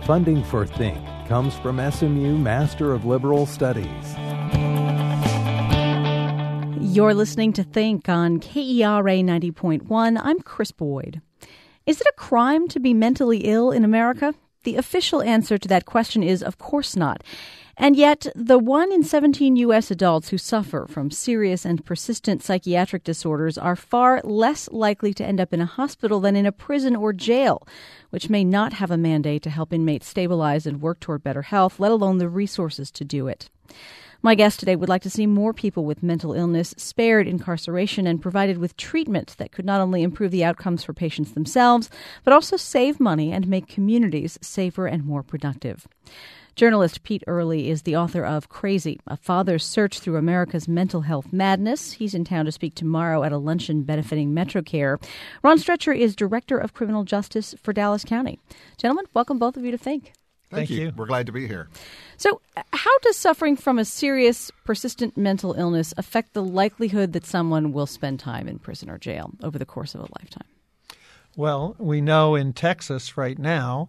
Funding for Think comes from SMU Master of Liberal Studies. You're listening to Think on KERA 90.1. I'm Chris Boyd. Is it a crime to be mentally ill in America? The official answer to that question is, of course not. And yet, the 1 in 17 U.S. adults who suffer from serious and persistent psychiatric disorders are far less likely to end up in a hospital than in a prison or jail, which may not have a mandate to help inmates stabilize and work toward better health, let alone the resources to do it. My guest today would like to see more people with mental illness spared incarceration and provided with treatment that could not only improve the outcomes for patients themselves, but also save money and make communities safer and more productive. Journalist Pete Early is the author of Crazy, A Father's Search Through America's Mental Health Madness. He's in town to speak tomorrow at a luncheon benefiting MetroCare. Ron Stretcher is Director of Criminal Justice for Dallas County. Gentlemen, welcome both of you to Think. Thank you. We're glad to be here. So how does suffering from a serious, persistent mental illness affect the likelihood that someone will spend time in prison or jail over the course of a lifetime? Well, we know in Texas right now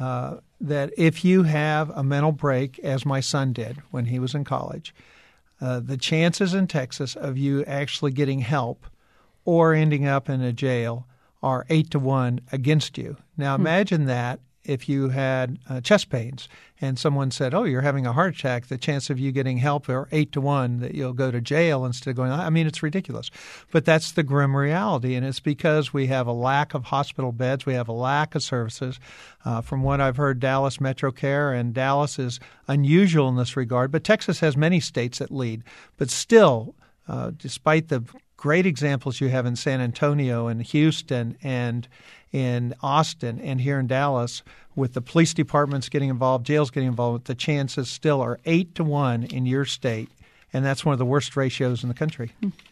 that if you have a mental break, as my son did when he was in college, the chances in Texas of you actually getting help or ending up in a jail are 8-1 against you. Now, imagine that. If you had chest pains and someone said, oh, you're having a heart attack, the chance of you getting help are 8-1 that you'll go to jail instead of going, I mean, it's ridiculous. But that's the grim reality, and it's because we have a lack of hospital beds. We have a lack of services. From what I've heard, Dallas MetroCare, and Dallas is unusual in this regard, but Texas has many states that lead. But still, despite the great examples you have in San Antonio and Houston and in Austin and here in Dallas, with the police departments getting involved, jails getting involved, the chances still are 8-1 in your state, and that's one of the worst ratios in the country.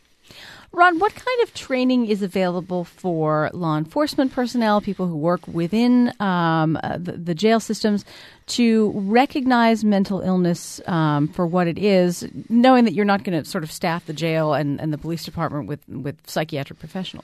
Ron, what kind of training is available for law enforcement personnel, people who work within the jail systems, to recognize mental illness for what it is, knowing that you're not going to sort of staff the jail and the police department with psychiatric professionals?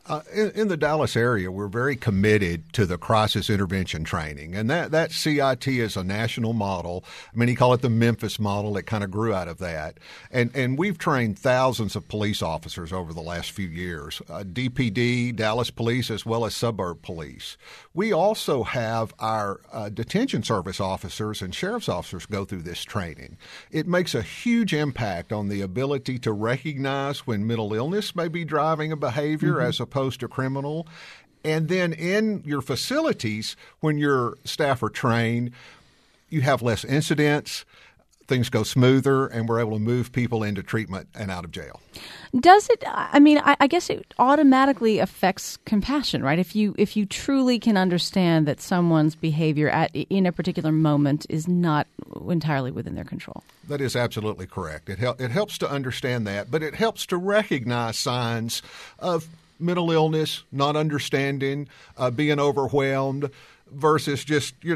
In the Dallas area, we're very committed to the crisis intervention training, and that CIT is a national model. Many call it the Memphis model. It kind of grew out of that. And we've trained thousands of police officers over the last few years, DPD, Dallas Police, as well as suburb police. We also have our detention service officers and sheriff's officers go through this training. It makes a huge impact on the ability to recognize when mental illness may be driving a behavior as opposed to criminal. And then in your facilities, when your staff are trained, you have less incidents, things go smoother, and we're able to move people into treatment and out of jail. Does it? I mean, I guess it automatically affects compassion, right? If you truly can understand that someone's behavior in a particular moment is not entirely within their control. That is absolutely correct. It helps to understand that, but it helps to recognize signs of mental illness, not understanding, being overwhelmed, versus just, the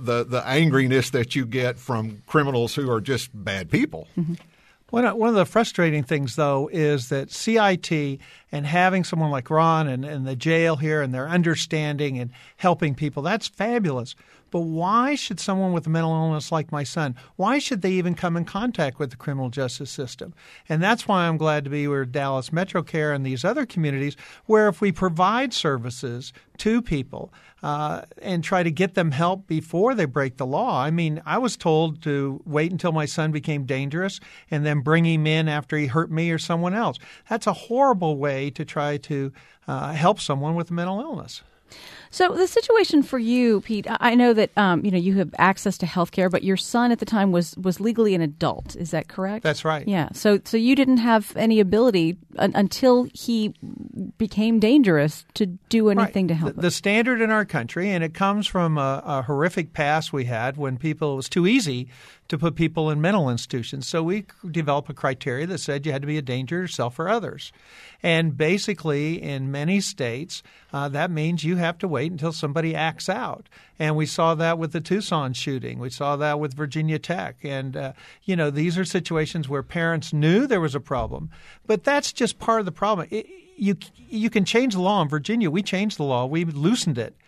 angriness that you get from criminals who are just bad people. Mm-hmm. One of the frustrating things, though, is that CIT and having someone like Ron and the jail here and their understanding and helping people, that's fabulous. But why should someone with a mental illness like my son, why should they even come in contact with the criminal justice system? And that's why I'm glad to be with Dallas MetroCare and these other communities where if we provide services to people and try to get them help before they break the law. I mean, I was told to wait until my son became dangerous and then bring him in after he hurt me or someone else. That's a horrible way to try to help someone with a mental illness. So the situation for you, Pete, I know that you have access to health care, but your son at the time was legally an adult. Is that correct? That's right. Yeah. So you didn't have any ability until he became dangerous to do anything to help him. The standard in our country, and it comes from a horrific past we had when it was too easy to put people in mental institutions. So we developed a criteria that said you had to be a danger to yourself or others. And basically, in many states, that means you have to wait until somebody acts out. And we saw that with the Tucson shooting. We saw that with Virginia Tech. And, these are situations where parents knew there was a problem. But that's just part of the problem. You can change the law in Virginia. We changed the law. We loosened it.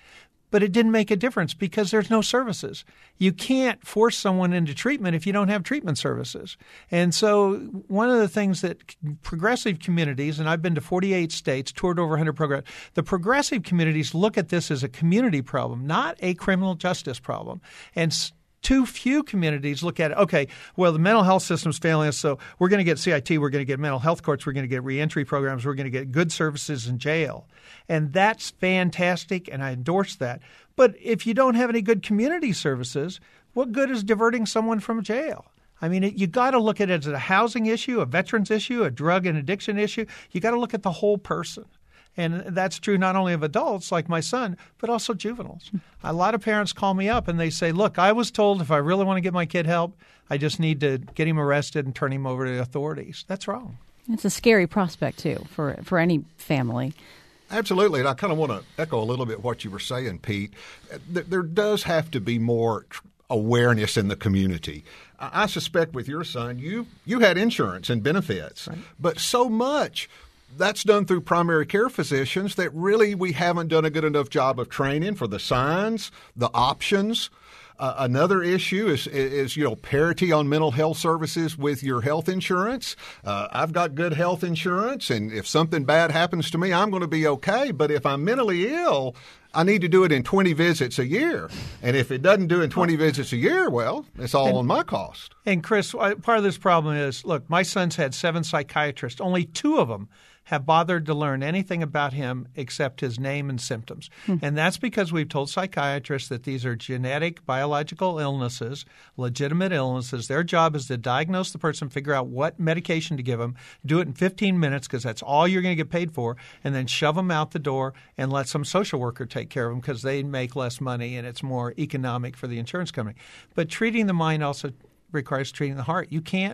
but it didn't make a difference because there's no services. You can't force someone into treatment if you don't have treatment services. And so one of the things that progressive communities, and I've been to 48 states, toured over 100 programs, the progressive communities look at this as a community problem, not a criminal justice problem. And too few communities look at it, okay, well, the mental health system's failing us, so we're going to get CIT, we're going to get mental health courts, we're going to get reentry programs, we're going to get good services in jail. And that's fantastic, and I endorse that. But if you don't have any good community services, what good is diverting someone from jail? I mean, you got to look at it as a housing issue, a veterans issue, a drug and addiction issue. You got to look at the whole person. And that's true not only of adults like my son, but also juveniles. A lot of parents call me up and they say, look, I was told if I really want to get my kid help, I just need to get him arrested and turn him over to the authorities. That's wrong. It's a scary prospect, too, for any family. Absolutely. And I kind of want to echo a little bit what you were saying, Pete. There does have to be more awareness in the community. I suspect with your son, you had insurance and benefits, right, but so much that's done through primary care physicians that really we haven't done a good enough job of training for the signs, the options. Another issue is parity on mental health services with your health insurance. I've got good health insurance, and if something bad happens to me, I'm going to be okay. But if I'm mentally ill, I need to do it in 20 visits a year. And if it doesn't do in 20 visits a year, well, it's all on my cost. And Chris, part of this problem is, look, my son's had 7 psychiatrists. Only 2 of them have bothered to learn anything about him except his name and symptoms. And that's because we've told psychiatrists that these are genetic, biological illnesses, legitimate illnesses. Their job is to diagnose the person, figure out what medication to give them, do it in 15 minutes because that's all you're going to get paid for, and then shove them out the door and let some social worker take care of them because they make less money and it's more economic for the insurance company. But treating the mind also requires treating the heart. You can't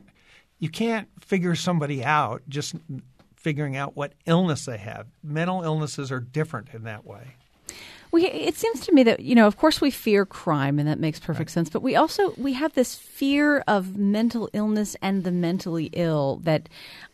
figure somebody out just figuring out what illness they have. Mental illnesses are different in that way. It seems to me that, of course we fear crime, and that makes perfect sense, but we have this fear of mental illness and the mentally ill that,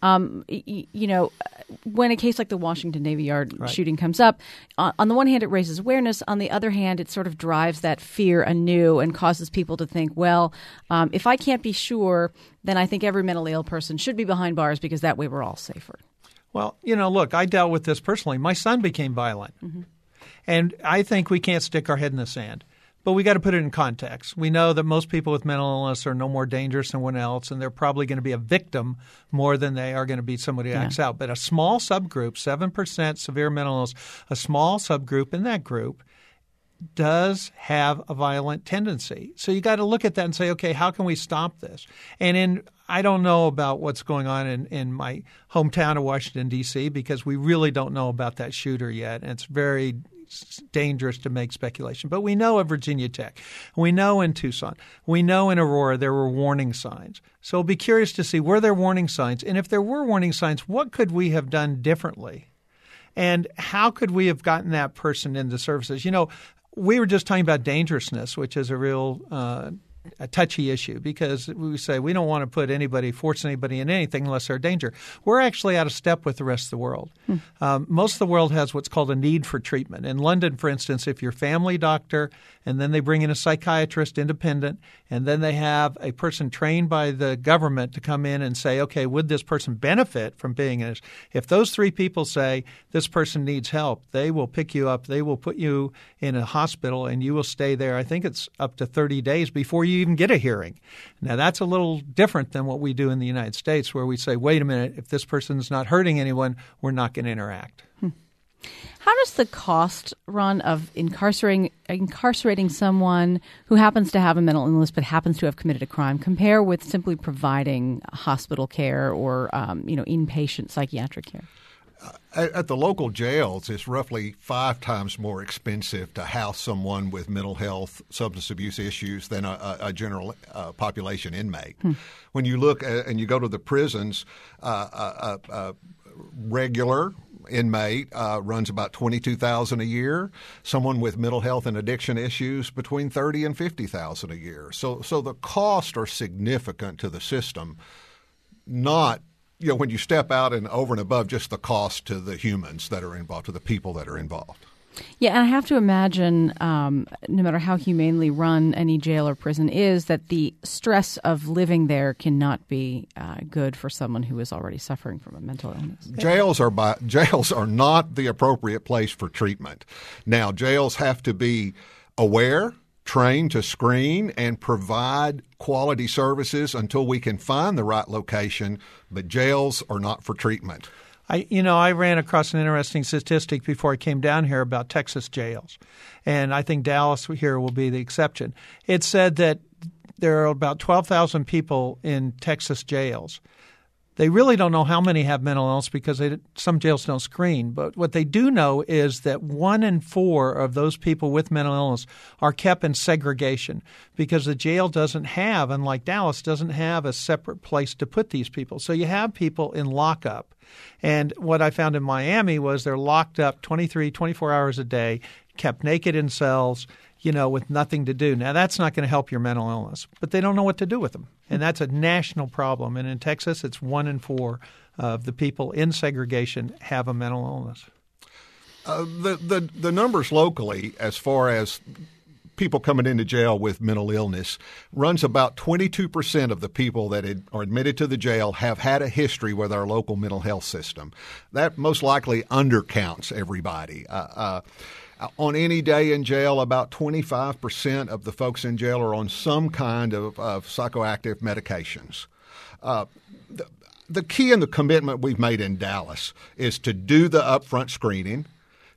when a case like the Washington Navy Yard shooting comes up, on the one hand it raises awareness, on the other hand it sort of drives that fear anew and causes people to think, well, if I can't be sure, then I think every mentally ill person should be behind bars because that way we're all safer. Well, look, I dealt with this personally. My son became violent. Mm-hmm. And I think we can't stick our head in the sand. But we got to put it in context. We know that most people with mental illness are no more dangerous than anyone else, and they're probably going to be a victim more than they are going to be somebody who acts out. But a small subgroup, 7% severe mental illness, a small subgroup in that group does have a violent tendency. So you got to look at that and say, okay, how can we stop this? And I don't know about what's going on in my hometown of Washington, D.C., because we really don't know about that shooter yet. And it's very dangerous to make speculation. But we know at Virginia Tech. We know in Tucson. We know in Aurora there were warning signs. So I'll be curious to see, were there warning signs? And if there were warning signs, what could we have done differently? And how could we have gotten that person into services? We were just talking about dangerousness, which is a real a touchy issue because we say we don't want to force anybody in anything unless they're a danger. We're actually out of step with the rest of the world. Most of the world has what's called a need for treatment. In London, for instance, if your family doctor and then they bring in a psychiatrist independent and then they have a person trained by the government to come in and say, okay, would this person benefit from being in this? If those 3 people say this person needs help, they will pick you up. They will put you in a hospital and you will stay there. I think it's up to 30 days before you even get a hearing. Now, that's a little different than what we do in the United States where we say, wait a minute, if this person's not hurting anyone, we're not going to interact. How does the cost run of incarcerating someone who happens to have a mental illness but happens to have committed a crime compare with simply providing hospital care or inpatient psychiatric care? At the local jails, it's roughly 5 times more expensive to house someone with mental health, substance abuse issues than a general population inmate. When you look and you go to the prisons, regular inmate runs about $22,000 a year. Someone with mental health and addiction issues between $30,000 and $50,000 a year. So the costs are significant to the system, not when you step out and over and above just the cost to the humans that are involved, to the people that are involved. Yeah, and I have to imagine, no matter how humanely run any jail or prison is, that the stress of living there cannot be good for someone who is already suffering from a mental illness. Jails are not the appropriate place for treatment. Now, jails have to be aware, trained to screen, and provide quality services until we can find the right location, but jails are not for treatment. I ran across an interesting statistic before I came down here about Texas jails, and I think Dallas here will be the exception. It said that there are about 12,000 people in Texas jails. They really don't know how many have mental illness because some jails don't screen. But what they do know is that 1 in 4 of those people with mental illness are kept in segregation because the jail doesn't have, unlike Dallas, doesn't have a separate place to put these people. So you have people in lockup. And what I found in Miami was they're locked up 24 hours a day, kept naked in cells, with nothing to do. Now, that's not going to help your mental illness, but they don't know what to do with them. And that's a national problem. And in Texas, it's 1 in 4 of the people in segregation have a mental illness. The numbers locally, as far as people coming into jail with mental illness, runs about 22% of the people that are admitted to the jail have had a history with our local mental health system. That most likely undercounts everybody. On any day in jail, about 25% of the folks in jail are on some kind of psychoactive medications. The key and the commitment we've made in Dallas is to do the upfront screening.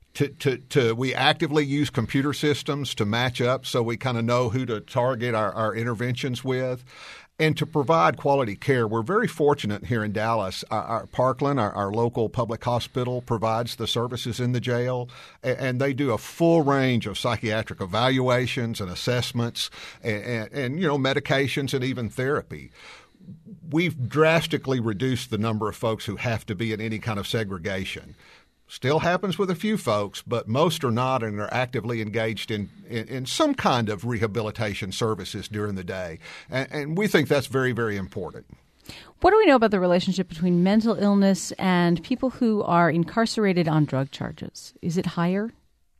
We actively use computer systems to match up so we kind of know who to target our interventions with. And to provide quality care, we're very fortunate here in Dallas. Our Parkland, our local public hospital, provides the services in the jail, and they do a full range of psychiatric evaluations and assessments and medications and even therapy. We've drastically reduced the number of folks who have to be in any kind of segregation. Still happens with a few folks, but most are not and are actively engaged in some kind of rehabilitation services during the day. And we think that's very, very important. What do we know about the relationship between mental illness and people who are incarcerated on drug charges? Is it higher?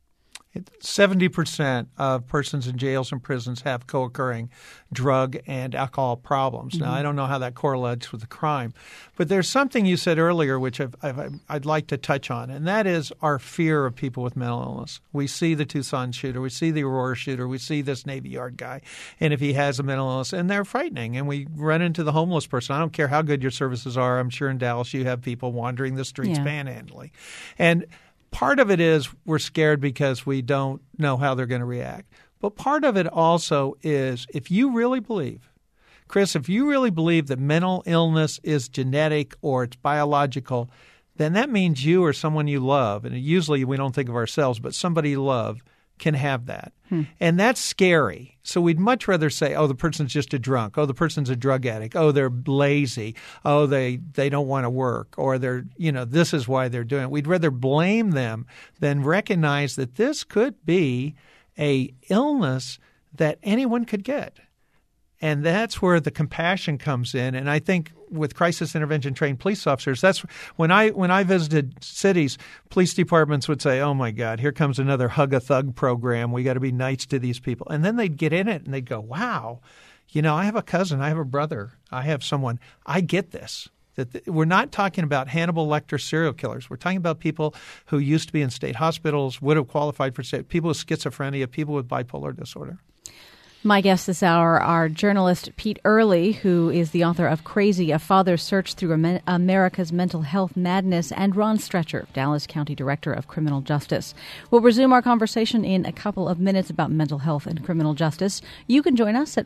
70% of persons in jails and prisons have co-occurring drug and alcohol problems. Mm-hmm. Now, I don't know how that correlates with the crime, but there's something you said earlier which I'd like to touch on, and that is our fear of people with mental illness. We see the Tucson shooter, we see the Aurora shooter, we see this Navy Yard guy, and if he has a mental illness, and they're frightening, and we run into the homeless person. I don't care how good your services are. I'm sure in Dallas you have people wandering the streets panhandling. And part of it is we're scared because we don't know how they're going to react. But part of it also is if you really believe, Chris, if you really believe that mental illness is genetic or it's biological, then that means you or someone you love, and usually we don't think of ourselves, but somebody you love can have that. And that's scary. So we'd much rather say, oh, the person's just a drunk. Oh, the person's a drug addict. Oh, they're lazy. Oh, they don't want to work. Or they're, this is why they're doing it. We'd rather blame them than recognize that this could be a illness that anyone could get. And that's where the compassion comes in. And I think with crisis intervention trained police officers, that's when I visited cities, police departments would say, oh, my God, here comes another Hug a Thug program. We got to be nice to these people. And then they'd get in it and they'd go, wow, I have a cousin, I have a brother, I have someone. I get this. We're not talking about Hannibal Lecter serial killers. We're talking about people who used to be in state hospitals, would have qualified for people with schizophrenia, people with bipolar disorder. My guests this hour are journalist Pete Early, who is the author of Crazy, A Father's Search Through America's Mental Health Madness, and Ron Stretcher, Dallas County Director of Criminal Justice. We'll resume our conversation in a couple of minutes about mental health and criminal justice. You can join us at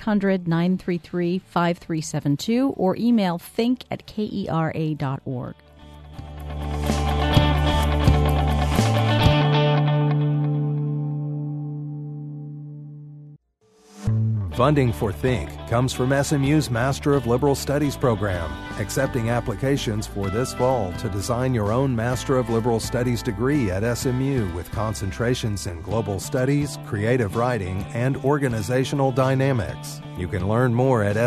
1-800-933-5372 or email think@kera.org. Funding for Think comes from SMU's Master of Liberal Studies program, accepting applications for this fall to design your own Master of Liberal Studies degree at SMU with concentrations in global studies, creative writing, and organizational dynamics. You can learn more at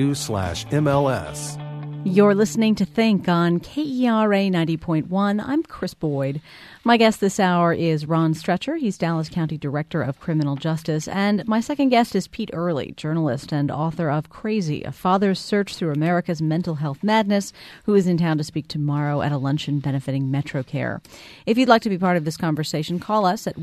smu.edu/MLS. You're listening to Think on KERA 90.1. I'm Chris Boyd. My guest this hour is Ron Stretcher. He's Dallas County Director of Criminal Justice. And my second guest is Pete Early, journalist and author of Crazy, A Father's Search Through America's Mental Health Madness, who is in town to speak tomorrow at a luncheon benefiting MetroCare. If you'd like to be part of this conversation, call us at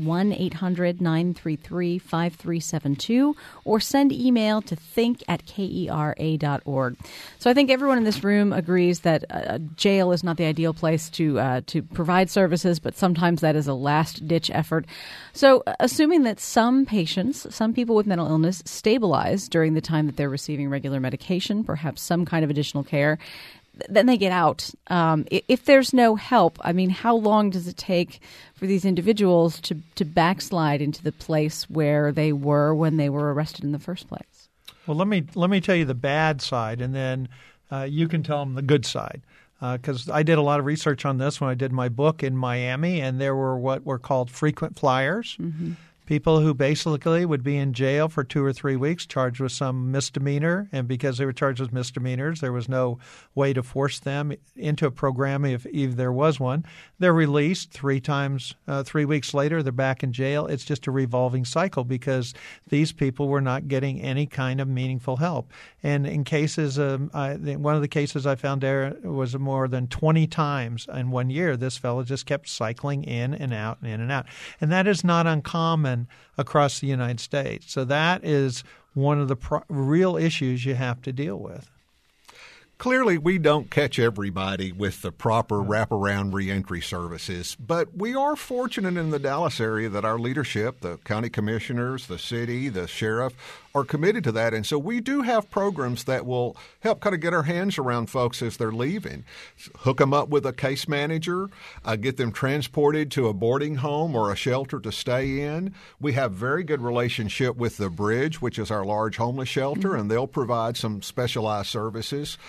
1-800-933-5372 or send email to think@kera.org. So I think everyone in this room agrees that jail is not the ideal place to provide services, but sometimes that is a last-ditch effort. So assuming that some patients, some people with mental illness, stabilize during the time that they're receiving regular medication, perhaps some kind of additional care, then they get out. If there's no help, I mean, how long does it take for these individuals to backslide into the place where they were when they were arrested in the first place? Well, let me tell you the bad side, and then you can tell them the good side. Because I did a lot of research on this when I did my book in Miami, and there were what were called frequent flyers, people who basically would be in jail for 2 or 3 weeks, charged with some misdemeanor, and because they were charged with misdemeanors, there was no way to force them into a program if there was one. They're released 3 weeks later, they're back in jail. It's just a revolving cycle because these people were not getting any kind of meaningful help. And in cases, one of the cases I found there was more than 20 times in 1 year, this fellow just kept cycling in and out and in and out. And that is not uncommon across the United States. So that is one of the real issues you have to deal with. Clearly, we don't catch everybody with the proper wraparound reentry services, but we are fortunate in the Dallas area that our leadership, the county commissioners, the city, the sheriff, are committed to that. And so we do have programs that will help kind of get our hands around folks as they're leaving. Hook them up with a case manager, get them transported to a boarding home or a shelter to stay in. We have very good relationship with The Bridge, which is our large homeless shelter, and they'll provide some specialized services.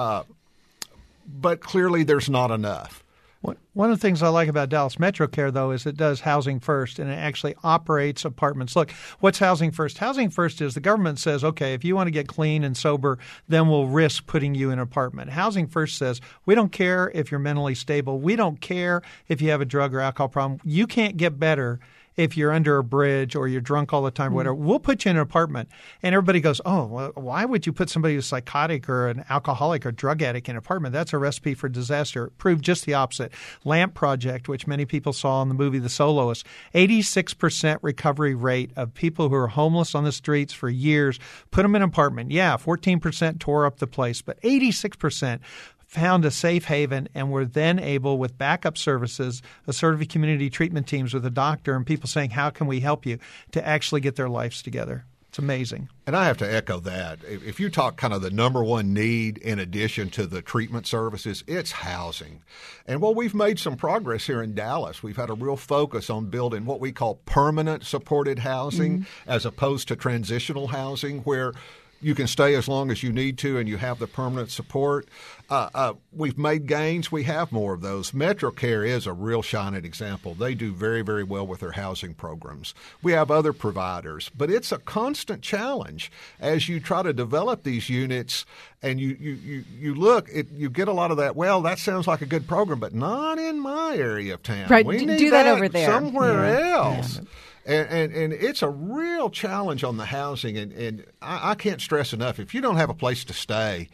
But clearly there's not enough. One of the things I like about Dallas MetroCare, though, is it does Housing First, and it actually operates apartments. Look, what's Housing First? Housing First is the government says, okay, if you want to get clean and sober, then we'll risk putting you in an apartment. Housing First says, we don't care if you're mentally stable. We don't care if you have a drug or alcohol problem. You can't get better if you're under a bridge or you're drunk all the time or whatever. We'll put you in an apartment. And everybody goes, oh, well, why would you put somebody who's psychotic or an alcoholic or drug addict in an apartment? That's a recipe for disaster. It proved just the opposite. LAMP Project, which many people saw in the movie The Soloist, 86% recovery rate of people who are homeless on the streets for years, put them in an apartment. Yeah, 14% tore up the place, but 86% found a safe haven and were then able, with backup services, assertive community treatment teams with a doctor and people saying, how can we help you, to actually get their lives together. It's amazing. And I have to echo that. If you talk kind of the number one need in addition to the treatment services, it's housing. And while we've made some progress here in Dallas, we've had a real focus on building what we call permanent supported housing as opposed to transitional housing, where you can stay as long as you need to and you have the permanent support. We've made gains. We have more of those. MetroCare is a real shining example. They do very, very well with their housing programs. We have other providers, but it's a constant challenge as you try to develop these units and you look, you get a lot of that, well, that sounds like a good program, but not in my area of town. Right, we need do that over there. Somewhere else. Yeah. And it's a real challenge on the housing, and I can't stress enough, if you don't have a place to stay,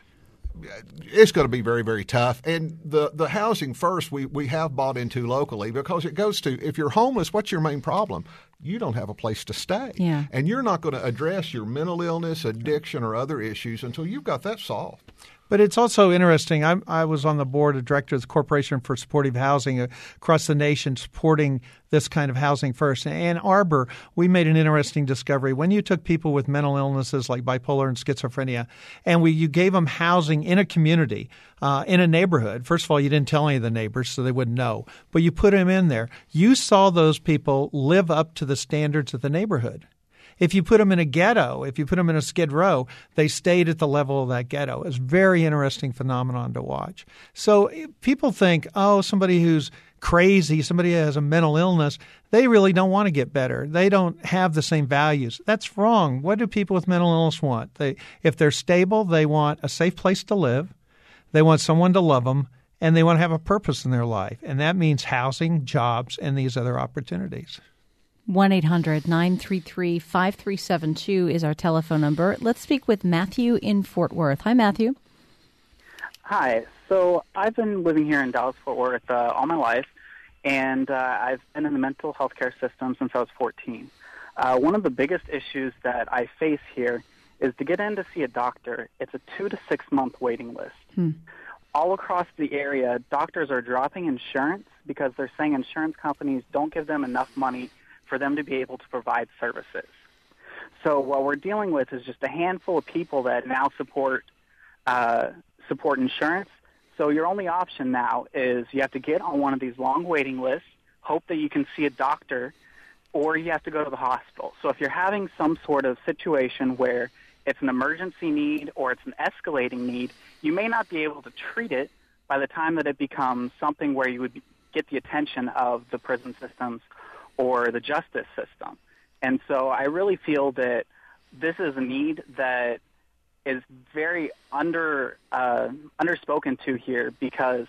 it's going to be very, very tough. And the Housing First we have bought into locally because it goes to, if you're homeless, what's your main problem? You don't have a place to stay. Yeah. And you're not going to address your mental illness, addiction, or other issues until you've got that solved. But it's also interesting. I was on the board of directors of the Corporation for Supportive Housing across the nation supporting this kind of Housing First. In Ann Arbor, we made an interesting discovery. When you took people with mental illnesses like bipolar and schizophrenia and you gave them housing in a community, in a neighborhood, first of all, you didn't tell any of the neighbors so they wouldn't know, but you put them in there. You saw those people live up to the standards of the neighborhood. If you put them in a ghetto, if you put them in a Skid Row, they stayed at the level of that ghetto. It's a very interesting phenomenon to watch. So people think, oh, somebody who's crazy, somebody who has a mental illness, they really don't want to get better. They don't have the same values. That's wrong. What do people with mental illness want? If they're stable, they want a safe place to live. They want someone to love them. and they want to have a purpose in their life. And that means housing, jobs, and these other opportunities. 1-800-933-5372 is our telephone number. Let's speak with Matthew in Fort Worth. Hi, Matthew. Hi. So I've been living here in Dallas-Fort Worth all my life, and I've been in the mental health care system since I was 14. One of the biggest issues that I face here is to get in to see a doctor. It's a 2 to 6 month waiting list. All across the area, doctors are dropping insurance because they're saying insurance companies don't give them enough money for them to be able to provide services. So what we're dealing with is just a handful of people that now support insurance. So your only option now is you have to get on one of these long waiting lists, hope that you can see a doctor, or you have to go to the hospital. So if you're having some sort of situation where it's an emergency need or it's an escalating need, you may not be able to treat it by the time that it becomes something where you would get the attention of the prison systems or the justice system. And so I really feel that this is a need that is very underspoken to here, because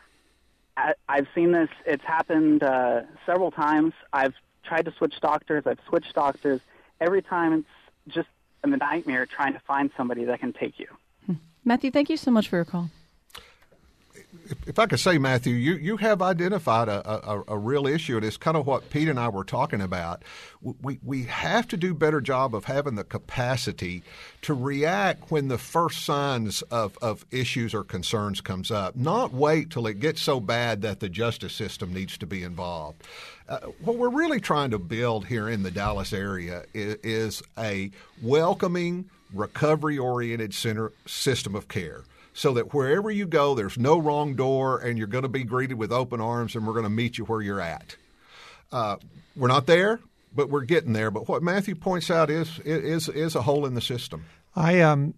I've seen this. It's happened several times. I've tried to switch doctors. I've switched doctors. Every time it's just a nightmare trying to find somebody that can take you. Matthew, thank you so much for your call. If I could say, Matthew, you have identified a real issue, and it's kind of what Pete and I were talking about. We have to do a better job of having the capacity to react when the first signs of issues or concerns comes up, not wait till it gets so bad that the justice system needs to be involved. What we're really trying to build here in the Dallas area is a welcoming, recovery-oriented system of care, so that wherever you go, there's no wrong door, and you're going to be greeted with open arms, and we're going to meet you where you're at. We're not there, but we're getting there. But what Matthew points out is a hole in the system. I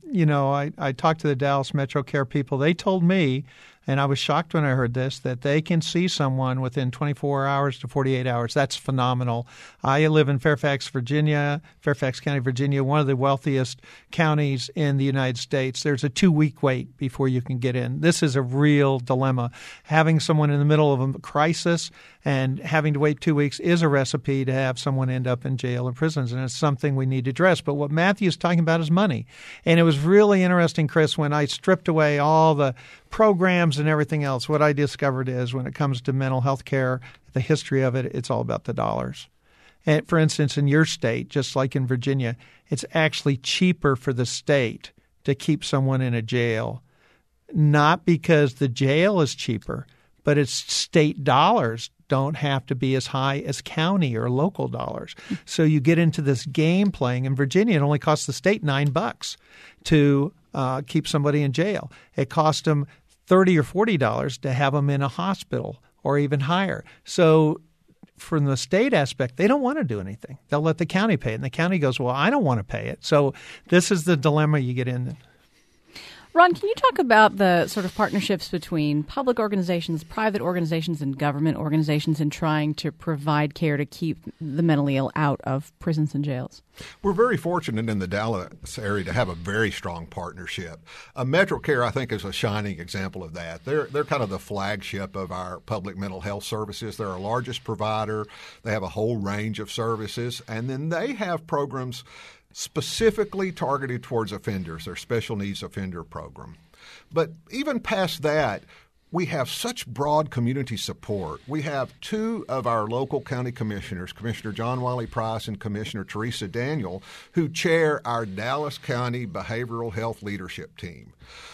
talked to the Dallas Metro Care people. They told me, and I was shocked when I heard this, that they can see someone within 24 hours to 48 hours. That's phenomenal. I live in Fairfax County, Virginia, one of the wealthiest counties in the United States. There's a 2-week wait before you can get in. This is a real dilemma. Having someone in the middle of a crisis and having to wait 2 weeks is a recipe to have someone end up in jail or prisons, and it's something we need to address. But what Matthew's talking about is money. And it was really interesting, Chris, when I stripped away all the programs and everything else, what I discovered is when it comes to mental health care, the history of it, it's all about the dollars. And for instance, in your state, just like in Virginia, it's actually cheaper for the state to keep someone in a jail, not because the jail is cheaper, but it's state dollars don't have to be as high as county or local dollars. So you get into this game playing. In Virginia, it only costs the state $9 to keep somebody in jail. It cost them $30 or $40 to have them in a hospital, or even higher. So from the state aspect, they don't want to do anything. They'll let the county pay it. And the county goes, well, I don't want to pay it. So this is the dilemma you get in. Ron, can you talk about the sort of partnerships between public organizations, private organizations, and government organizations in trying to provide care to keep the mentally ill out of prisons and jails? We're very fortunate in the Dallas area to have a very strong partnership. Metro Care, I think, is a shining example of that. They're kind of the flagship of our public mental health services. They're our largest provider. They have a whole range of services, and then they have programs specifically targeted towards offenders, their special needs offender program. But even past that, we have such broad community support. We have 2 of our local county commissioners, Commissioner John Wiley Price and Commissioner Teresa Daniel, who chair our Dallas County Behavioral Health Leadership Team.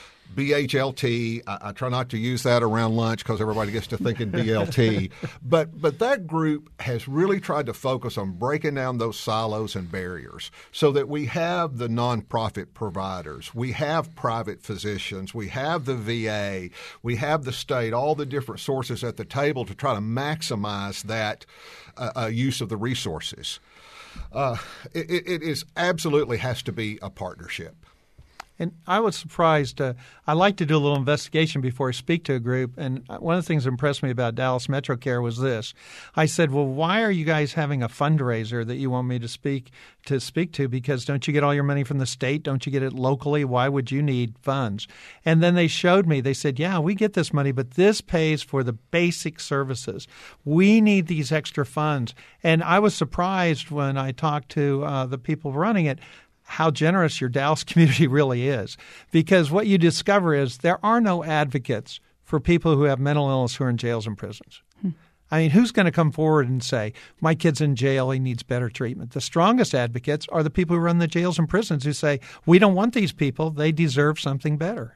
BHLT, I try not to use that around lunch because everybody gets to thinking BLT, but that group has really tried to focus on breaking down those silos and barriers so that we have the nonprofit providers, we have private physicians, we have the VA, we have the state, all the different sources at the table to try to maximize that use of the resources. It is absolutely has to be a partnership. And I was surprised. I like to do a little investigation before I speak to a group. And one of the things that impressed me about Dallas MetroCare was this. I said, well, why are you guys having a fundraiser that you want me to speak to? Because don't you get all your money from the state? Don't you get it locally? Why would you need funds? And then they showed me. They said, yeah, we get this money, but this pays for the basic services. We need these extra funds. And I was surprised when I talked to the people running it how generous your Dallas community really is. Because what you discover is there are no advocates for people who have mental illness who are in jails and prisons. I mean, who's going to come forward and say, my kid's in jail, he needs better treatment? The strongest advocates are the people who run the jails and prisons who say, we don't want these people, they deserve something better.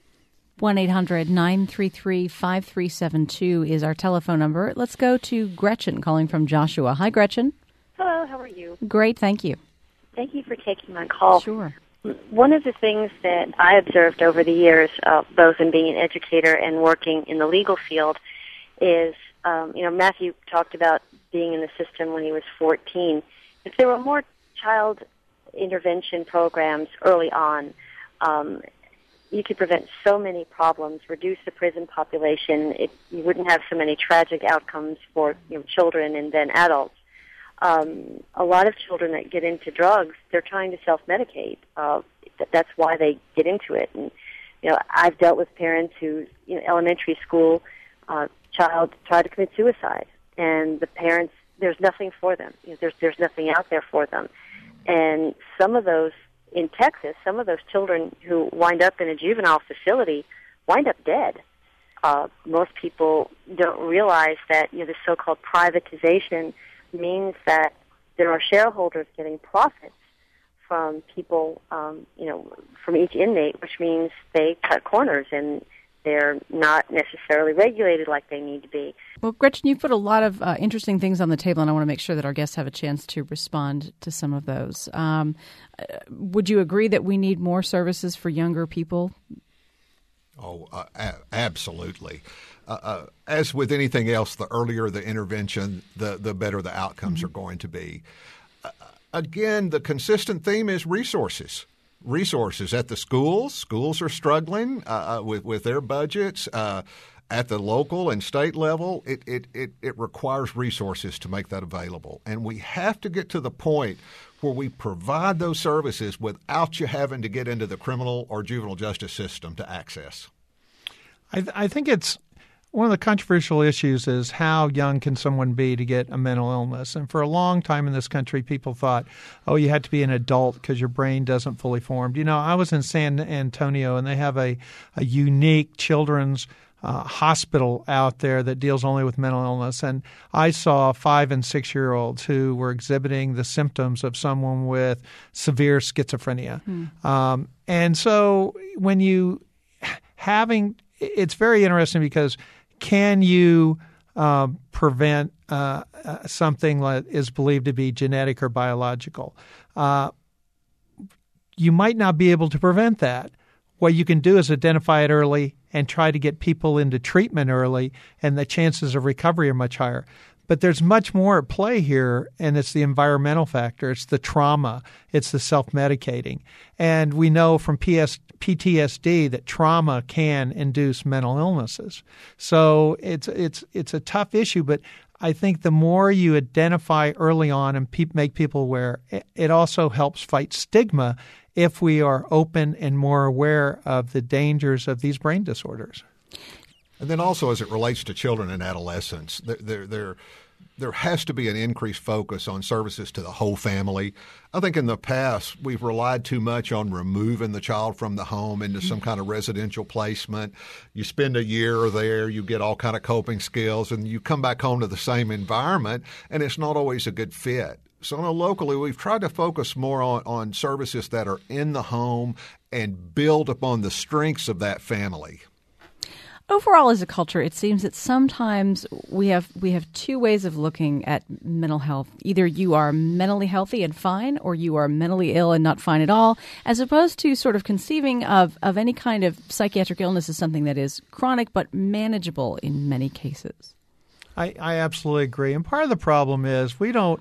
1-800-933-5372 is our telephone number. Let's go to Gretchen calling from Joshua. Hi, Gretchen. Hello, how are you? Great, thank you. Thank you for taking my call. Sure. One of the things that I observed over the years, both in being an educator and working in the legal field, is, Matthew talked about being in the system when he was 14. If there were more child intervention programs early on, you could prevent so many problems, reduce the prison population. You wouldn't have so many tragic outcomes for children and then adults. A lot of children that get into drugs, they're trying to self-medicate. That's why they get into it. And I've dealt with parents who, elementary school child tried to commit suicide, and the parents, there's nothing for them. There's nothing out there for them. And some of those in Texas, some of those children who wind up in a juvenile facility wind up dead. Most people don't realize that the so-called privatization means that there are shareholders getting profits from people, from each inmate, which means they cut corners and they're not necessarily regulated like they need to be. Well, Gretchen, you've put a lot of interesting things on the table, and I want to make sure that our guests have a chance to respond to some of those. Would you agree that we need more services for younger people? Oh, absolutely. As with anything else, the earlier the intervention, the better the outcomes are going to be. Again, the consistent theme is resources. Resources at the schools. Schools are struggling with their budgets. At the local and state level, it requires resources to make that available. And we have to get to the point where we provide those services without you having to get into the criminal or juvenile justice system to access. I think it's one of the controversial issues is how young can someone be to get a mental illness? And for a long time in this country, people thought, oh, you had to be an adult because your brain doesn't fully formed. I was in San Antonio, and they have a unique children's hospital out there that deals only with mental illness. And I saw 5- and 6-year-olds who were exhibiting the symptoms of someone with severe schizophrenia. And so when it's very interesting because can you prevent something that is believed to be genetic or biological? You might not be able to prevent that. What you can do is identify it early and try to get people into treatment early, and the chances of recovery are much higher. But there's much more at play here, and it's the environmental factor. It's the trauma. It's the self-medicating. And we know from PTSD that trauma can induce mental illnesses. So it's a tough issue, but I think the more you identify early on and make people aware, it also helps fight stigma if we are open and more aware of the dangers of these brain disorders. And then also as it relates to children and adolescents, there has to be an increased focus on services to the whole family. I think in the past we've relied too much on removing the child from the home into some kind of residential placement. You spend a year there, you get all kind of coping skills, and you come back home to the same environment, and it's not always a good fit. So locally, we've tried to focus more on services that are in the home and build upon the strengths of that family. Overall, as a culture, it seems that sometimes we have two ways of looking at mental health. Either you are mentally healthy and fine, or you are mentally ill and not fine at all, as opposed to sort of conceiving of any kind of psychiatric illness as something that is chronic but manageable in many cases. I absolutely agree. And part of the problem is we don't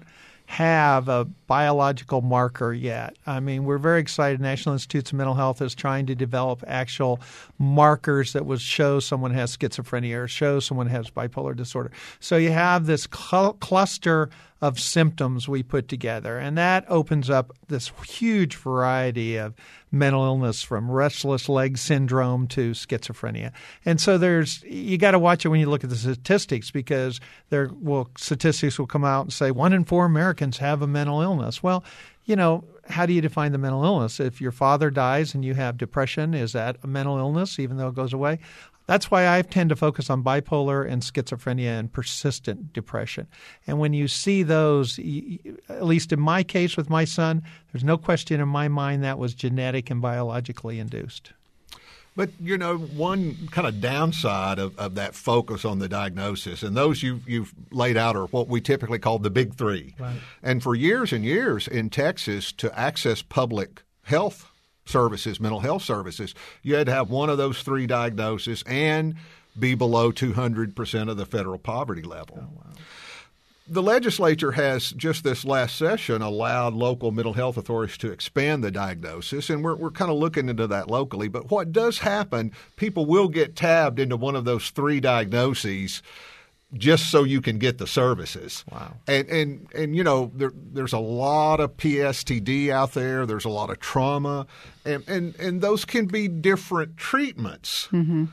have a biological marker yet. I mean, we're very excited. National Institutes of Mental Health is trying to develop actual markers that would show someone has schizophrenia or show someone has bipolar disorder. So you have this cluster of symptoms we put together, and that opens up this huge variety of mental illness from restless leg syndrome to schizophrenia. And so you got to watch it when you look at the statistics, because statistics will come out and say 1 in 4 Americans have a mental illness. Well, how do you define the mental illness? If your father dies and you have depression, is that a mental illness even though it goes away? That's why I tend to focus on bipolar and schizophrenia and persistent depression. And when you see those, at least in my case with my son, there's no question in my mind that was genetic and biologically induced. But, one kind of downside of that focus on the diagnosis, and those you've laid out are what we typically call the big three. Right. And for years and years in Texas, to access public health services, mental health services, you had to have one of those three diagnoses and be below 200% of the federal poverty level. Oh, wow. The legislature has just this last session allowed local mental health authorities to expand the diagnosis, and we're kind of looking into that locally. But what does happen, people will get tabbed into one of those three diagnoses just so you can get the services. Wow. And there's a lot of PSTD out there. There's a lot of trauma, and those can be different treatments. Mm-hmm.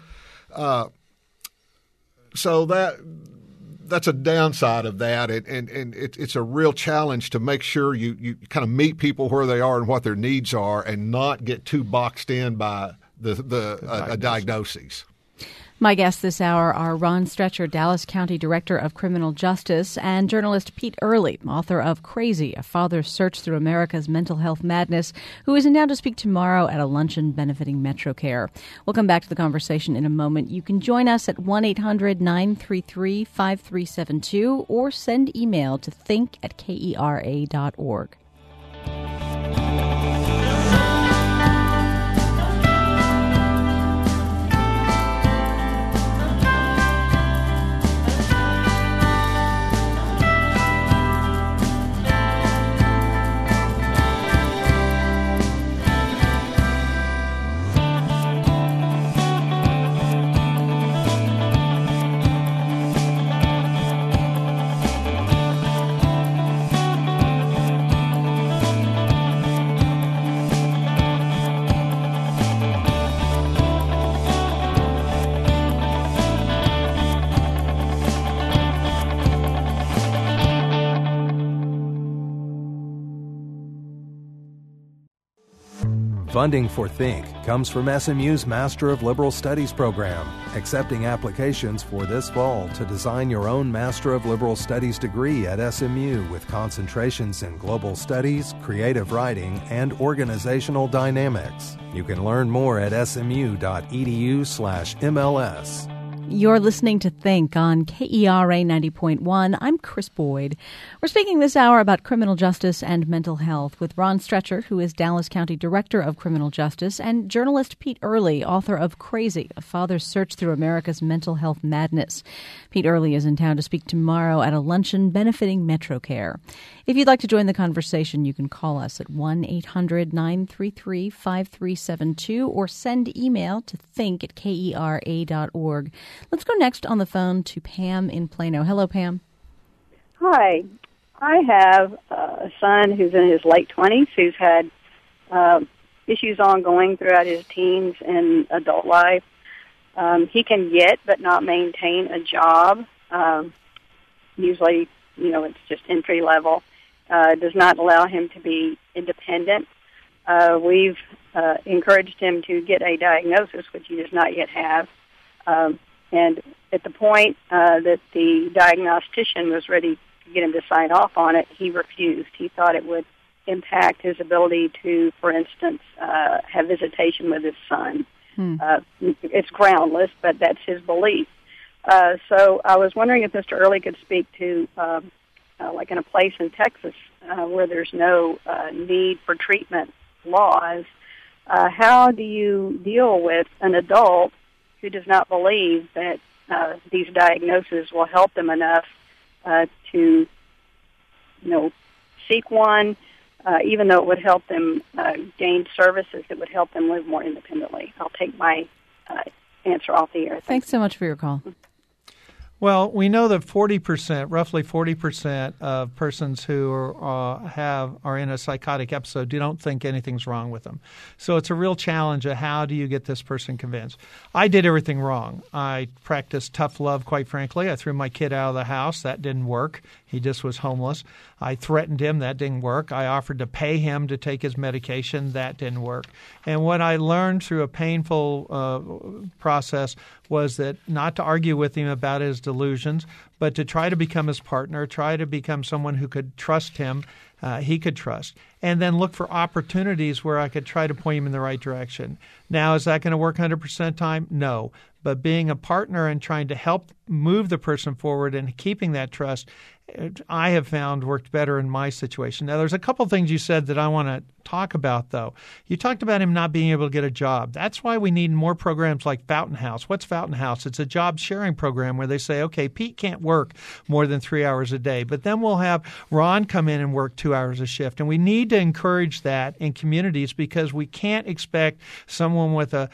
So that's a downside of that, and it's a real challenge to make sure you kind of meet people where they are and what their needs are, and not get too boxed in by the diagnoses. My guests this hour are Ron Stretcher, Dallas County Director of Criminal Justice, and journalist Pete Early, author of Crazy, A Father's Search Through America's Mental Health Madness, who is in town to speak tomorrow at a luncheon benefiting MetroCare. We'll come back to the conversation in a moment. You can join us at 1-800-933-5372 or send email to think@kera.org. Funding for Think comes from SMU's Master of Liberal Studies program, accepting applications for this fall to design your own Master of Liberal Studies degree at SMU with concentrations in global studies, creative writing, and organizational dynamics. You can learn more at smu.edu/MLS. You're listening to Think on KERA 90.1. I'm Chris Boyd. We're speaking this hour about criminal justice and mental health with Ron Stretcher, who is Dallas County Director of Criminal Justice, and journalist Pete Early, author of Crazy, A Father's Search Through America's Mental Health Madness. Pete Early is in town to speak tomorrow at a luncheon benefiting MetroCare. If you'd like to join the conversation, you can call us at 1-800-933-5372 or send email to think@kera.org. Let's go next on the phone to Pam in Plano. Hello, Pam. Hi. I have a son who's in his late 20s who's had issues ongoing throughout his teens and adult life. He can get but not maintain a job. Usually, it's just entry level. Does not allow him to be independent. We've encouraged him to get a diagnosis, which he does not yet have. And at the point that the diagnostician was ready to get him to sign off on it, he refused. He thought it would impact his ability to, for instance, have visitation with his son. It's groundless, but that's his belief. So I was wondering if Mr. Early could speak to, like in a place in Texas where there's no need for treatment laws, how do you deal with an adult who does not believe that these diagnoses will help them enough to, seek one, even though it would help them gain services that would help them live more independently. I'll take my answer off the air. Thanks so much for your call. Well, we know that roughly 40% of persons who are in a psychotic episode don't think anything's wrong with them. So it's a real challenge of how do you get this person convinced. I did everything wrong. I practiced tough love, quite frankly. I threw my kid out of the house. That didn't work. He just was homeless. I threatened him. That didn't work. I offered to pay him to take his medication. That didn't work. And what I learned through a painful process was that not to argue with him about his delusions, but to try to become his partner, try to become someone who could trust him, he could trust, and then look for opportunities where I could try to point him in the right direction. Now, is that going to work 100% of the time? No. But being a partner and trying to help move the person forward and keeping that trust, I have found worked better in my situation. Now, there's a couple things you said that I want to talk about, though. You talked about him not being able to get a job. That's why we need more programs like Fountain House. What's Fountain House? It's a job sharing program where they say, okay, Pete can't work more than 3 hours a day, but then we'll have Ron come in and work 2 hours a shift. And we need to encourage that in communities because we can't expect someone with a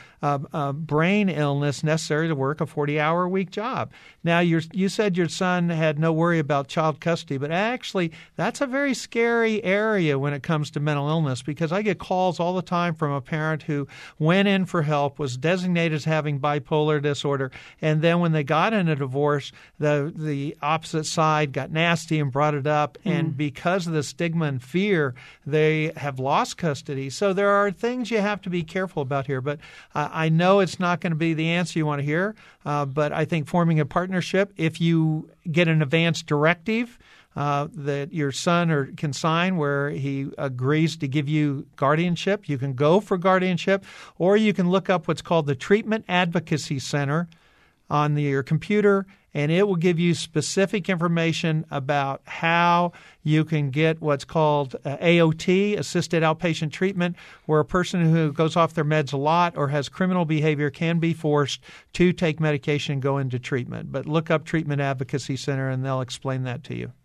brain illness necessary to work a 40-hour-a-week job. Now, you said your son had no worry about child custody, but actually that's a very scary area when it comes to mental illness because I get calls all the time from a parent who went in for help, was designated as having bipolar disorder, and then when they got in a divorce, the opposite side got nasty and brought it up, and because of the stigma and fear, they have lost custody. So there are things you have to be careful about here, but I know it's not going to be the answer you want to hear, but I think forming a partnership, if you get an advance directive that your son can sign where he agrees to give you guardianship, you can go for guardianship, or you can look up what's called the Treatment Advocacy Center on your computer, and it will give you specific information about how you can get what's called AOT, Assisted Outpatient Treatment, where a person who goes off their meds a lot or has criminal behavior can be forced to take medication and go into treatment. But look up Treatment Advocacy Center, and they'll explain that to you.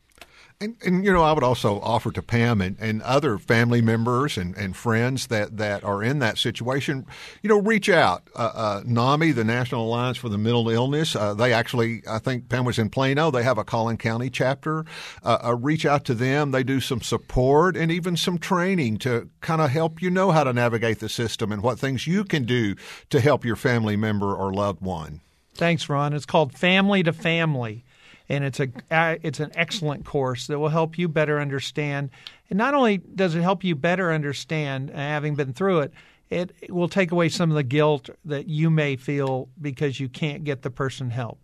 And I would also offer to Pam and other family members and friends that are in that situation, reach out. NAMI, the National Alliance for the Mental Illness, they actually, I think Pam was in Plano, they have a Collin County chapter. Reach out to them. They do some support and even some training to kind of help you know how to navigate the system and what things you can do to help your family member or loved one. Thanks, Ron. It's called Family to Family. And it's an excellent course that will help you better understand. And not only does it help you better understand, having been through it, it will take away some of the guilt that you may feel because you can't get the person help.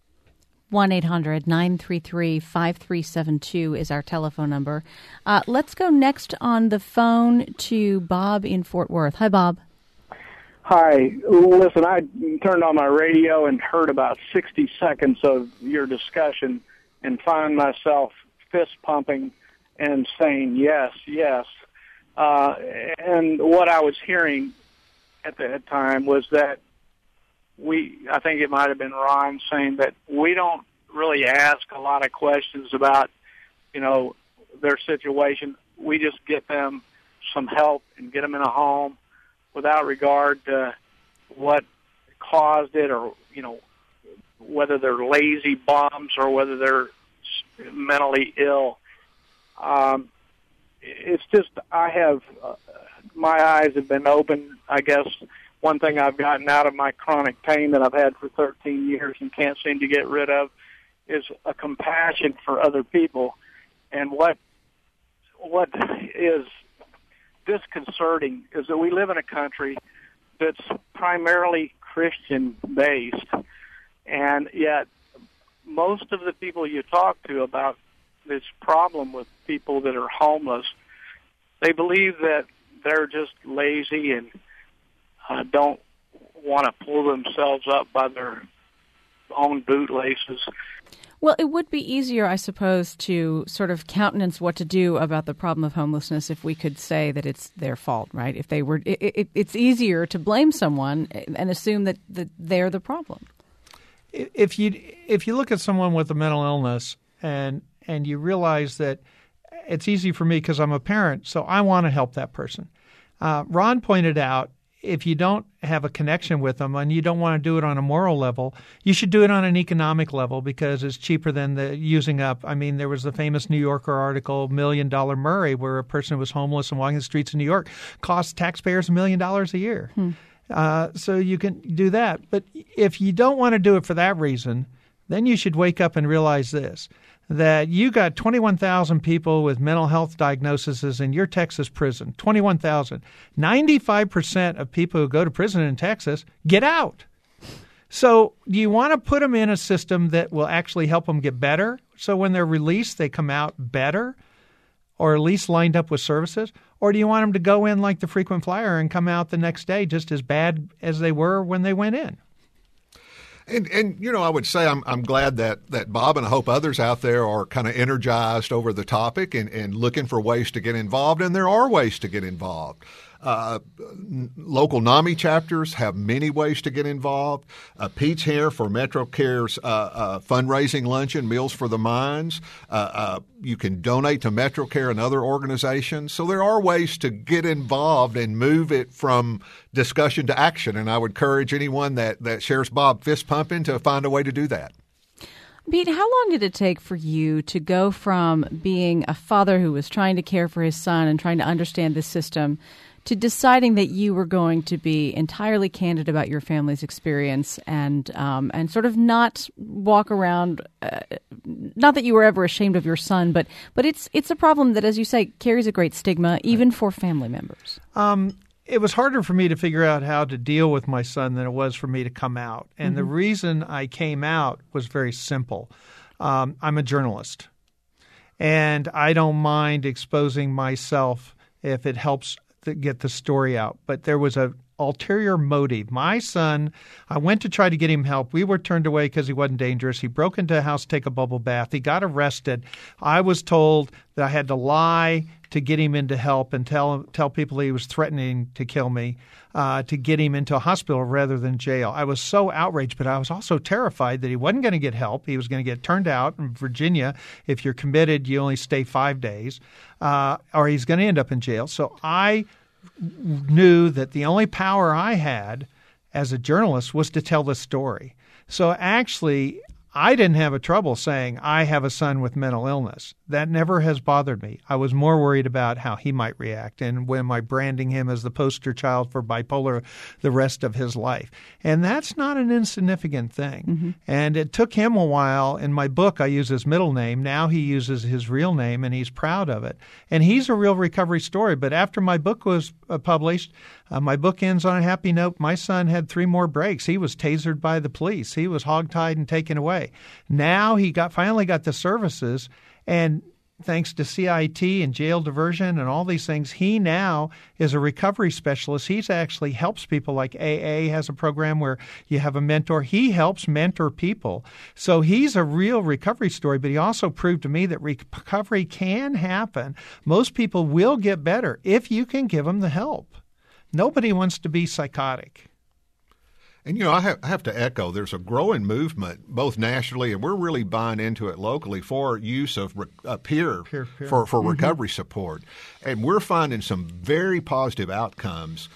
1-800-933-5372 is our telephone number. Let's go next on the phone to Bob in Fort Worth. Hi, Bob. Hi. Listen, I turned on my radio and heard about 60 seconds of your discussion and found myself fist pumping and saying yes, yes. And what I was hearing at that time was that I think it might have been Ron saying that we don't really ask a lot of questions about, their situation. We just get them some help and get them in a home without regard to what caused it or, whether they're lazy bums or whether they're mentally ill. It's just my eyes have been opened. I guess one thing I've gotten out of my chronic pain that I've had for 13 years and can't seem to get rid of is a compassion for other people. And what is disconcerting is that we live in a country that's primarily Christian-based, and yet most of the people you talk to about this problem with people that are homeless, they believe that they're just lazy and don't want to pull themselves up by their own bootlaces. Well, it would be easier, I suppose, to sort of countenance what to do about the problem of homelessness if we could say that it's their fault, right? If they were, it's easier to blame someone and assume that they're the problem. If you look at someone with a mental illness and you realize that it's easy for me because I'm a parent, so I want to help that person. Ron pointed out, if you don't have a connection with them and you don't want to do it on a moral level, you should do it on an economic level because it's cheaper than the using up. I mean, there was the famous New Yorker article, $1 Million Murray, where a person who was homeless and walking the streets of New York cost taxpayers $1 million a year. So you can do that. But if you don't want to do it for that reason, then you should wake up and realize this, that you got 21,000 people with mental health diagnoses in your Texas prison, 21,000. 95% of people who go to prison in Texas get out. So do you want to put them in a system that will actually help them get better? So when they're released, they come out better or at least lined up with services? Or do you want them to go in like the frequent flyer and come out the next day just as bad as they were when they went in? And you know, I would say I'm glad that Bob and I hope others out there are kind of energized over the topic and looking for ways to get involved, and there are ways to get involved. Local NAMI chapters have many ways to get involved. Pete's here for MetroCare's fundraising luncheon, Meals for the Minds. You can donate to MetroCare and other organizations. So there are ways to get involved and move it from discussion to action. And I would encourage anyone that shares Bob fist pumping to find a way to do that. Pete, how long did it take for you to go from being a father who was trying to care for his son and trying to understand the system to deciding that you were going to be entirely candid about your family's experience and sort of not walk around, not that you were ever ashamed of your son, but it's a problem that, as you say, carries a great stigma even for family members? It was harder for me to figure out how to deal with my son than it was for me to come out. And the reason I came out was very simple. I'm a journalist, and I don't mind exposing myself if it helps to get the story out. But there was an ulterior motive. My son, I went to try to get him help. We were turned away because he wasn't dangerous. He broke into a house to take a bubble bath. He got arrested. I was told that I had to lie to get him into help and tell people he was threatening to kill me, to get him into a hospital rather than jail. I was so outraged, but I was also terrified that he wasn't going to get help. He was going to get turned out. In Virginia, if you're committed, you only stay 5 days, or he's going to end up in jail. So I knew that the only power I had as a journalist was to tell the story. So actually, I didn't have a trouble saying I have a son with mental illness. That never has bothered me. I was more worried about how he might react and when am I branding him as the poster child for bipolar the rest of his life. And that's not an insignificant thing. And it took him a while. In my book, I use his middle name. Now he uses his real name, and he's proud of it. And he's a real recovery story. But after my book was published, my book ends on a happy note. My son had 3 more breaks. He was tasered by the police. He was hogtied and taken away. Now he finally got the services, and thanks to CIT and jail diversion and all these things, he now is a recovery specialist. He actually helps people, like AA has a program where you have a mentor. He helps mentor people. So he's a real recovery story, but he also proved to me that recovery can happen. Most people will get better if you can give them the help. Nobody wants to be psychotic. And, you know, I have to echo, there's a growing movement, both nationally, and we're really buying into it locally, for use of peer for recovery support. And we're finding some very positive outcomes.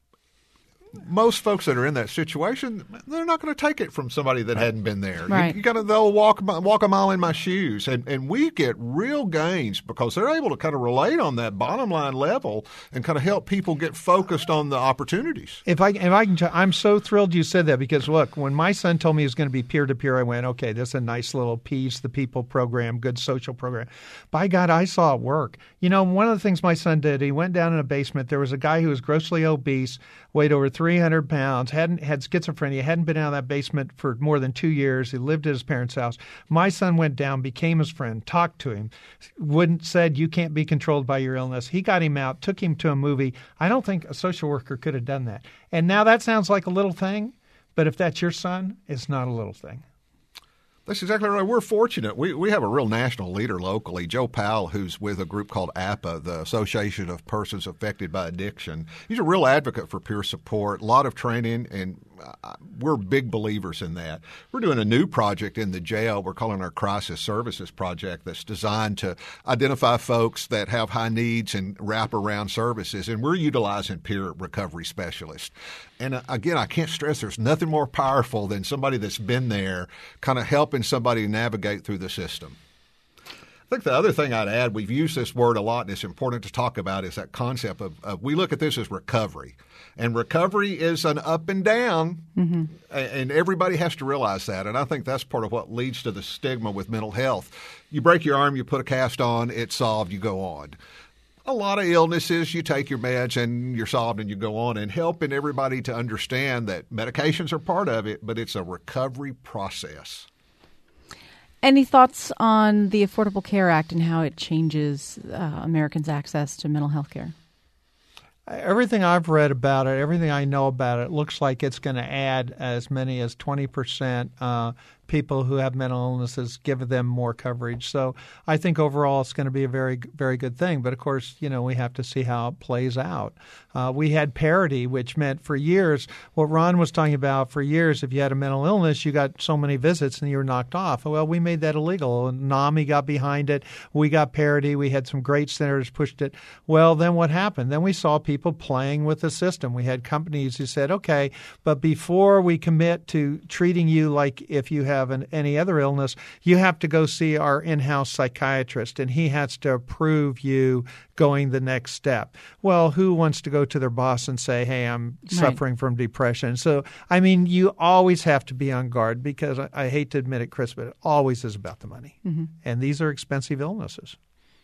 Most folks that are in that situation, they're not going to take it from somebody that hadn't been there. Right. They'll walk a mile in my shoes, and we get real gains because they're able to kind of relate on that bottom line level and kind of help people get focused on the opportunities. If I can, I'm so thrilled you said that, because look, when my son told me he was going to be peer to peer, I went, okay, that's a nice little Peace the People program, good social program. By God, I saw it work. You know, one of the things my son did, he went down in a basement. There was a guy who was grossly obese, weighed over 300 pounds, had schizophrenia, hadn't been out of that basement for more than 2 years. He lived at his parents' house. My son went down, became his friend, talked to him, said, you can't be controlled by your illness. He got him out, took him to a movie. I don't think a social worker could have done that. And now that sounds like a little thing, but if that's your son, it's not a little thing. That's exactly right. We're fortunate. We have a real national leader locally, Joe Powell, who's with a group called APA, the Association of Persons Affected by Addiction. He's a real advocate for peer support, a lot of training, and we're big believers in that. We're doing a new project in the jail. We're calling our Crisis Services Project that's designed to identify folks that have high needs and wraparound services, and we're utilizing peer recovery specialists. And again, I can't stress there's nothing more powerful than somebody that's been there kind of helping somebody navigate through the system. I think the other thing I'd add, we've used this word a lot and it's important to talk about, is that concept of we look at this as recovery. And recovery is an up and down, and everybody has to realize that. And I think that's part of what leads to the stigma with mental health. You break your arm, you put a cast on, it's solved, you go on. A lot of illnesses, you take your meds and you're solved and you go on, and helping everybody to understand that medications are part of it, but it's a recovery process. Any thoughts on the Affordable Care Act and how it changes Americans' access to mental health care? Everything I've read about it, everything I know about it, looks like it's going to add as many as 20% people who have mental illnesses, give them more coverage. So I think overall it's going to be a very, very good thing. But, of course, we have to see how it plays out. We had parity, which meant for years, what Ron was talking about for years, if you had a mental illness, you got so many visits and you were knocked off. Well, we made that illegal. And NAMI got behind it. We got parity. We had some great senators pushed it. Well, then what happened? Then we saw people playing with the system. We had companies who said, okay, but before we commit to treating you like if you have any other illness, you have to go see our in-house psychiatrist, and he has to approve you going the next step. Well, who wants to go to their boss and say, hey, I'm suffering from depression? So, you always have to be on guard because I hate to admit it, Chris, but it always is about the money. And these are expensive illnesses.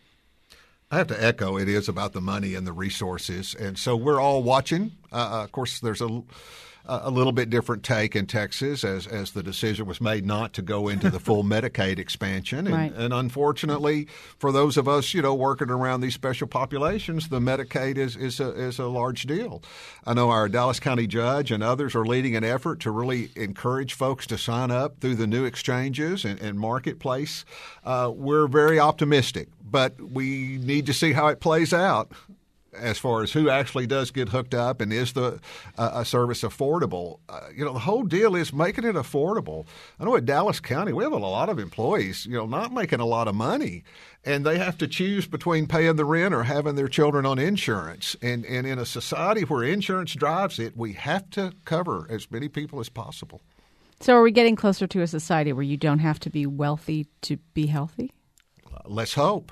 I have to echo, it is about the money and the resources. And so we're all watching. Of course, there's a little bit different take in Texas as the decision was made not to go into the full Medicaid expansion. And unfortunately, for those of us, working around these special populations, the Medicaid is a large deal. I know our Dallas County judge and others are leading an effort to really encourage folks to sign up through the new exchanges and marketplace. We're very optimistic, but we need to see how it plays out as far as who actually does get hooked up and is the a service affordable. The whole deal is making it affordable. I know at Dallas County we have a lot of employees, not making a lot of money, and they have to choose between paying the rent or having their children on insurance. And in a society where insurance drives it, we have to cover as many people as possible. So are we getting closer to a society where you don't have to be wealthy to be healthy? Let's hope.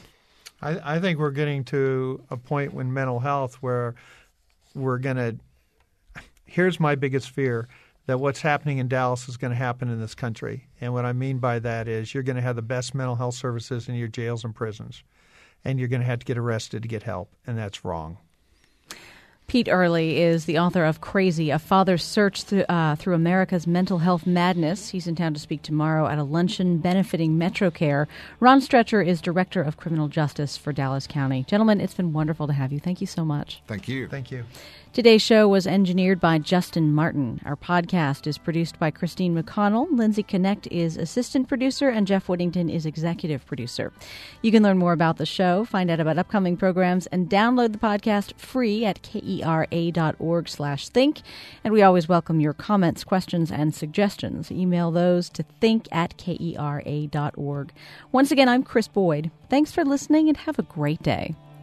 I think we're getting to a point when mental health where we're going to – here's my biggest fear, that what's happening in Dallas is going to happen in this country. And what I mean by that is you're going to have the best mental health services in your jails and prisons, and you're going to have to get arrested to get help, and that's wrong. Pete Early is the author of Crazy, A Father's Search Through America's Mental Health Madness. He's in town to speak tomorrow at a luncheon benefiting MetroCare. Ron Stretcher is Director of Criminal Justice for Dallas County. Gentlemen, it's been wonderful to have you. Thank you so much. Thank you. Thank you. Today's show was engineered by Justin Martin. Our podcast is produced by Christine McConnell. Lindsay Connect is assistant producer, and Jeff Whittington is executive producer. You can learn more about the show, find out about upcoming programs, and download the podcast free at kera.org/think. And we always welcome your comments, questions, and suggestions. Email those to think@kera.org. Once again, I'm Chris Boyd. Thanks for listening and have a great day.